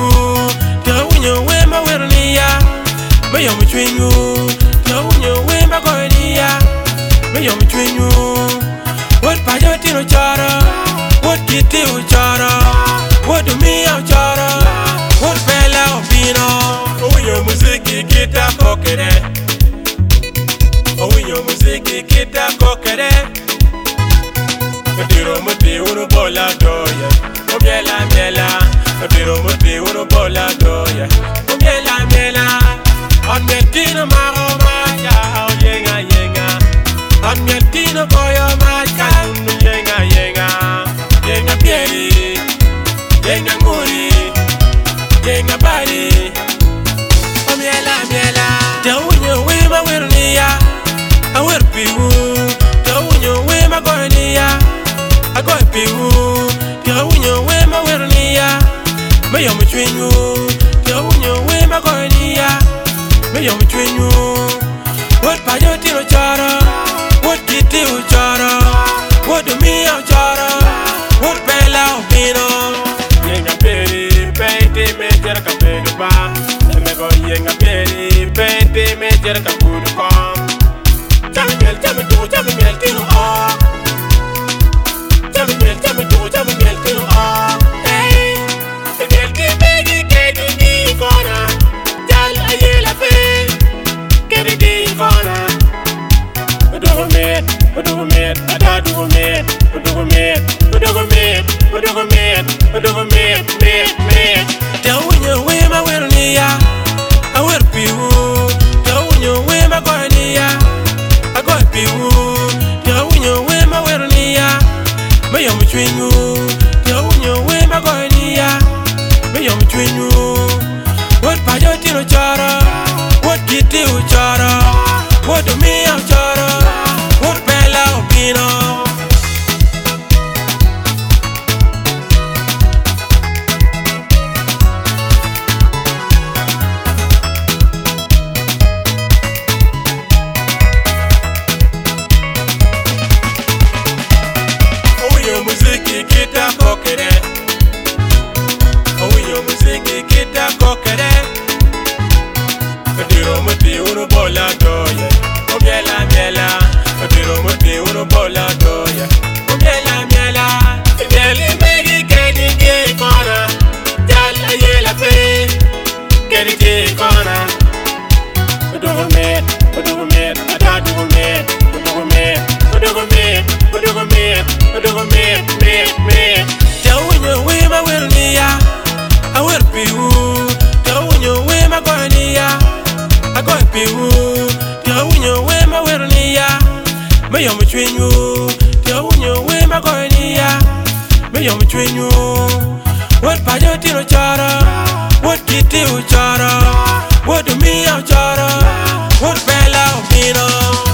tira winyo wema wernia me yom chwenyu tira winyo wema gonia me yom chwenyu what pajo tino chara what kiti uchara what do me uchara what bella opino winyo muziki kita kokere winyo muziki kita kokere Diro muti unu bola doya, miela miela. Diro muti unu bola doya, miela miela. On metino maro maja, yenga yenga. On metino koyo maja, yenga yenga. Yenga pieri, yenga nguri, yenga bari. Miela miela. Tawunyo wema wernia, awer piwu. Tawunyo wema gonia. I got piwu, tira winyo wema wernia me yom chwenyu, tira winyo wema gonia me yom chwenyu what pajo tino chara, what kiti uchara what do me uchara, what bella opino yenga peri, pente me jera ka pego ba me go yenga peri, pente me jera ka kudu kom chame miel tino oh Tawunyo wema wernia, awer piwu. Tawunyo wema gonia, agoy piwu. Tawunyo wema wernia, me yom chwenyu. Tawunyo wema gonia, me yom chwenyu. What pajo tino chara, what kiti uchara, what do me uchara, what bella opino. Muziki kita kokere, winyo muziki kita kokere. Diro muti unu bola doya, miela miela. Diro muti unu bola doya, miela miela. Deli megi kedi ki kona, jala yela pe, kedi ki kona. Udugo met, ada dugo met. Tawunyo wema wernia, awer piwu. Tawunyo wema gonia, agoy piwu. Tawunyo wema wernia, me yom chwenyu. Tawunyo wema gonia, me yom chwenyu. What pajo tino chara, what kiti uchara, what do me uchara, what bella opino.